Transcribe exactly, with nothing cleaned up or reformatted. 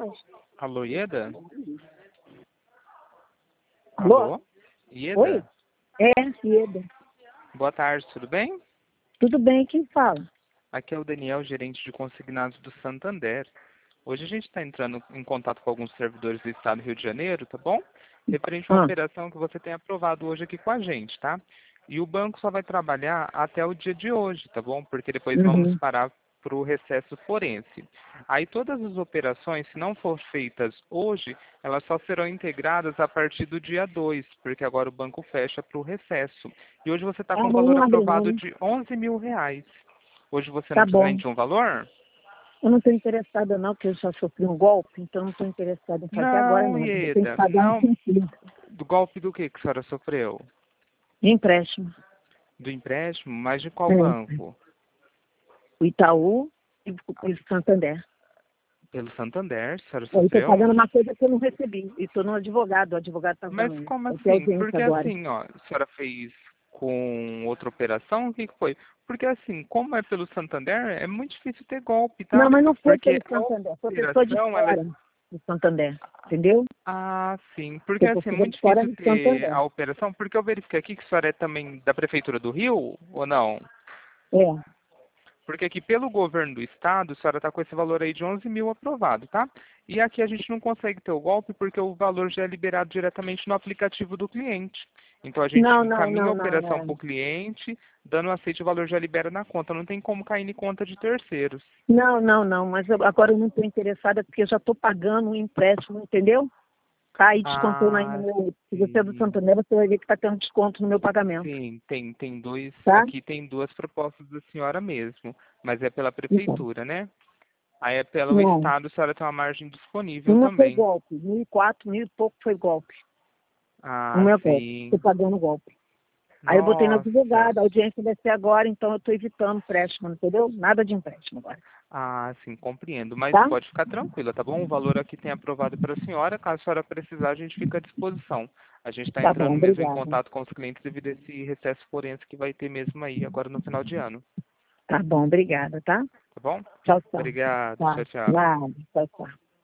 Alô, Ieda? Alô? Alô? Ieda? Oi? É, Ieda. Boa tarde, tudo bem? Tudo bem, quem fala? Aqui é o Daniel, gerente de consignados do Santander. Hoje a gente está entrando em contato com alguns servidores do estado do Rio de Janeiro, tá bom? Referente a uma Ah, operação que você tem aprovado hoje aqui com a gente, tá? E o banco só vai trabalhar até o dia de hoje, tá bom? Porque depois vamos uhum. parar para o recesso forense. Aí todas as operações, se não for feitas hoje, elas só serão integradas a partir do dia dois, porque agora o banco fecha para o recesso. E hoje você está com um Amanhã valor não abre não, aprovado né? de onze mil reais. Hoje você não Tá precisa bom. nem de um valor? Eu não estou interessada não, porque eu já sofri um golpe, então não estou interessada em fazer agora Não, nada. Eu tenho que Ieda, pagar um não. sentido Do golpe do que que a senhora sofreu? de empréstimo. Do empréstimo? Mas de qual É. banco? O Itaú e o Santander. Pelo Santander, a senhora Eu estou sofreu? pagando uma coisa que eu não recebi. E estou no advogado, o advogado está Mas vendo. como Vai ter assim? audiência Porque agora. assim, ó, a senhora fez com outra operação, o que que foi? Porque assim, como é pelo Santander, é muito difícil ter golpe, tá? Não, mas não foi Porque pelo a Santander, foi pessoa de operação, ela é... fora do Santander, entendeu? Ah, sim. Porque Foi assim, é pessoa muito de fora difícil do ter Santander. a operação, porque eu verifiquei aqui que a senhora é também da Prefeitura do Rio, ou não? É. Porque aqui pelo governo do estado, a senhora está com esse valor aí de onze mil aprovado, tá? E aqui a gente não consegue ter o golpe porque o valor já é liberado diretamente no aplicativo do cliente. Então a gente Não, não, encaminha a não, não, operação é. para o cliente, dando aceite o valor já libera na conta. Não tem como cair em conta de terceiros. Não, não, não, mas eu- agora eu não estou interessada porque eu já estou pagando um empréstimo, entendeu? Tá, e descontando aí no Ah, meu. Se você é do sim. Santander, você vai ver que está tendo desconto no meu pagamento, Sim, tem, tem dois. tá? Aqui tem duas propostas da senhora mesmo, mas é pela Então, prefeitura, né? Aí é pelo não, estado, a senhora tem uma margem disponível uma foi também. golpe, mil e quatro, mil e pouco foi golpe. Ah, Uma é golpe, estou sim. pagando golpe. Aí eu botei no Nossa. advogado, a audiência vai ser agora, então eu estou evitando empréstimo, entendeu? Nada de empréstimo agora, Ah, sim, compreendo. Mas tá? pode ficar tranquila, tá bom? O valor aqui tem aprovado para a senhora. Caso a senhora precisar, a gente fica à disposição. A gente está Tá bom, entrando mesmo em obrigada. contato com os clientes devido a esse recesso forense que vai ter mesmo aí, agora no final de ano. Tá bom, obrigada, tá? Tá bom? Tchau, tchau. Obrigado. Tá, Tchau, tchau. nada, tchau, tchau.